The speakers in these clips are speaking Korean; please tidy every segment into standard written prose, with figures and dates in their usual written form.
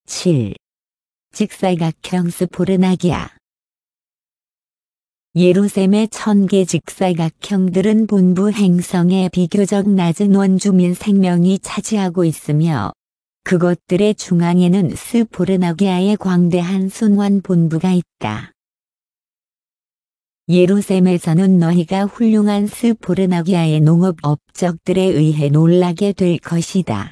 7. 직사각형 스포르나기아. 예루셈의 1000개 직사각형들은 본부 행성의 비교적 낮은 원주민 생명이 차지하고 있으며 그것들의 중앙에는 스포르나기아의 광대한 순환 본부가 있다. 예루셈에서는 너희가 훌륭한 스포르나기아의 농업 업적들에 의해 놀라게 될 것이다.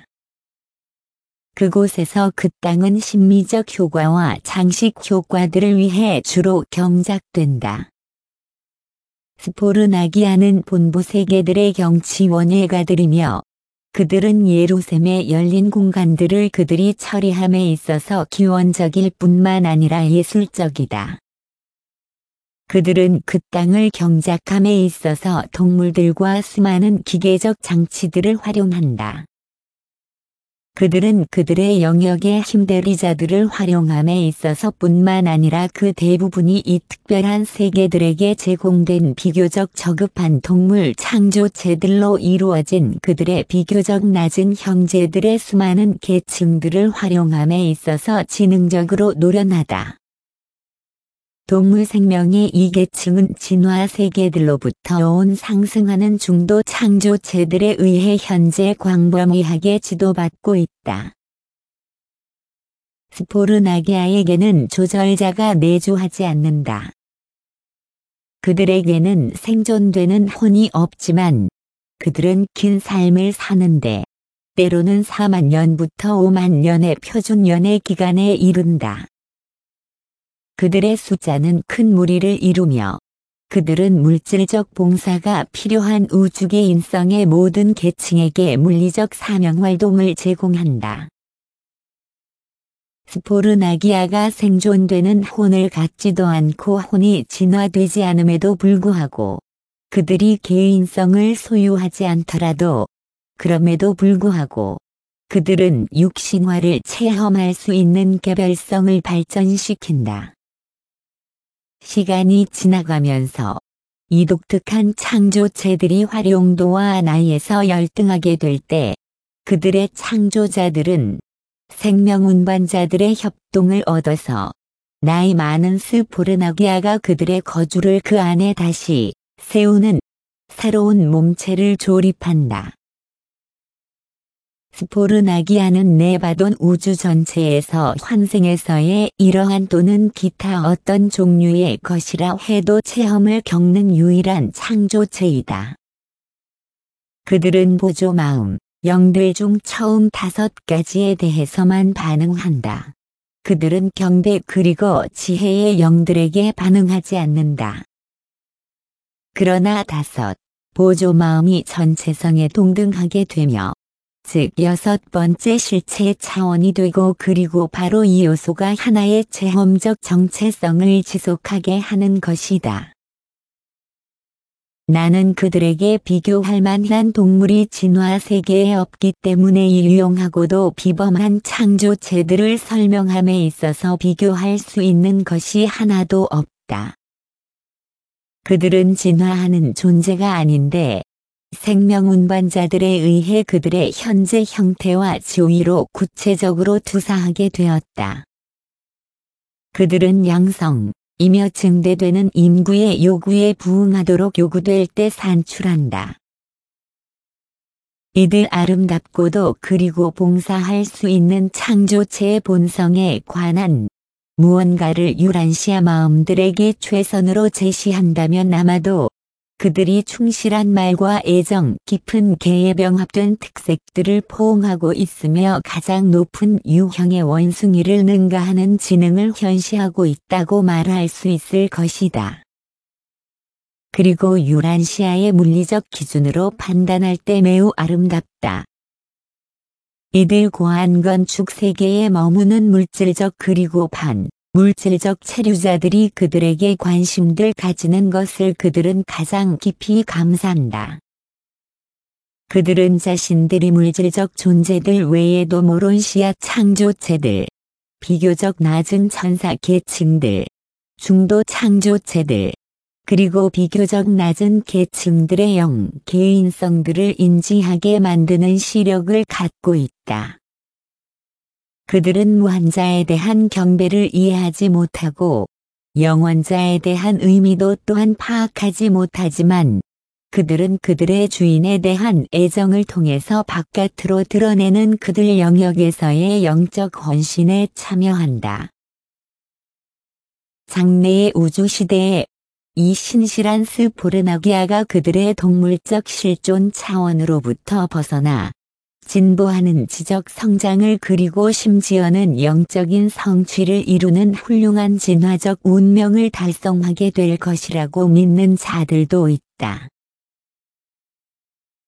그곳에서 그 땅은 심미적 효과와 장식 효과들을 위해 주로 경작된다. 스포르나기아는 본부 세계들의 경치 원예가들이며 그들은 예루셈의 열린 공간들을 그들이 처리함에 있어서 기원적일 뿐만 아니라 예술적이다. 그들은 그 땅을 경작함에 있어서 동물들과 수많은 기계적 장치들을 활용한다. 그들은 그들의 영역의 힘대리자들을 활용함에 있어서 뿐만 아니라 그 대부분이 이 특별한 세계들에게 제공된 비교적 저급한 동물 창조체들로 이루어진 그들의 비교적 낮은 형제들의 수많은 계층들을 활용함에 있어서 지능적으로 노련하다. 동물 생명의 이 계층은 진화 세계들로부터 온 상승하는 중도 창조체들에 의해 현재 광범위하게 지도받고 있다. 스포르나기아에게는 조절자가 내주하지 않는다. 그들에게는 생존되는 혼이 없지만 그들은 긴 삶을 사는데 때로는 4만 년부터 5만 년의 표준 연애 기간에 이른다. 그들의 숫자는 큰 무리를 이루며 그들은 물질적 봉사가 필요한 우주계 인성의 모든 계층에게 물리적 사명활동을 제공한다. 스포르나기아가 생존되는 혼을 갖지도 않고 혼이 진화되지 않음에도 불구하고 그들이 개인성을 소유하지 않더라도 그럼에도 불구하고 그들은 육신화를 체험할 수 있는 개별성을 발전시킨다. 시간이 지나가면서 이 독특한 창조체들이 활용도와 나이에서 열등하게 될 때 그들의 창조자들은 생명 운반자들의 협동을 얻어서 나이 많은 스포르나기아가 그들의 거주를 그 안에 다시 세우는 새로운 몸체를 조립한다. 스포르나기아는 네바돈 우주 전체에서 환생에서의 이러한 또는 기타 어떤 종류의 것이라 해도 체험을 겪는 유일한 창조체이다. 그들은 보조 마음, 영들 중 처음 5가지에 대해서만 반응한다. 그들은 경배 그리고 지혜의 영들에게 반응하지 않는다. 그러나 5 보조 마음이 전체성에 동등하게 되며 즉 6번째 실체 차원이 되고 그리고 바로 이 요소가 하나의 체험적 정체성을 지속하게 하는 것이다. 나는 그들에게 비교할 만한 동물이 진화 세계에 없기 때문에 이 유용하고도 비범한 창조체들을 설명함에 있어서 비교할 수 있는 것이 하나도 없다. 그들은 진화하는 존재가 아닌데 생명 운반자들에 의해 그들의 현재 형태와 지위로 구체적으로 투사하게 되었다. 그들은 양성이며 증대되는 인구의 요구에 부응하도록 요구될 때 산출한다. 이들 아름답고도 그리고 봉사할 수 있는 창조체의 본성에 관한 무언가를 유란시아 마음들에게 최선으로 제시한다면 아마도 그들이 충실한 말과 애정 깊은 개의 병합된 특색들을 포옹하고 있으며 가장 높은 유형의 원숭이를 능가하는 지능을 현시하고 있다고 말할 수 있을 것이다. 그리고 유란시아의 물리적 기준으로 판단할 때 매우 아름답다. 이들 고한 건축 세계에 머무는 물질적 그리고 물질적 체류자들이 그들에게 관심들 가지는 것을 그들은 가장 깊이 감사한다. 그들은 자신들이 물질적 존재들 외에도 모론시아 창조체들, 비교적 낮은 천사 계층들, 중도 창조체들, 그리고 비교적 낮은 계층들의 개인성들을 인지하게 만드는 시력을 갖고 있다. 그들은 무한자에 대한 경배를 이해하지 못하고 영원자에 대한 의미도 또한 파악하지 못하지만 그들은 그들의 주인에 대한 애정을 통해서 바깥으로 드러내는 그들 영역에서의 영적 헌신에 참여한다. 장래의 우주시대에 이 신실한 스포르나기아가 그들의 동물적 실존 차원으로부터 벗어나 진보하는 지적 성장을 그리고 심지어는 영적인 성취를 이루는 훌륭한 진화적 운명을 달성하게 될 것이라고 믿는 자들도 있다.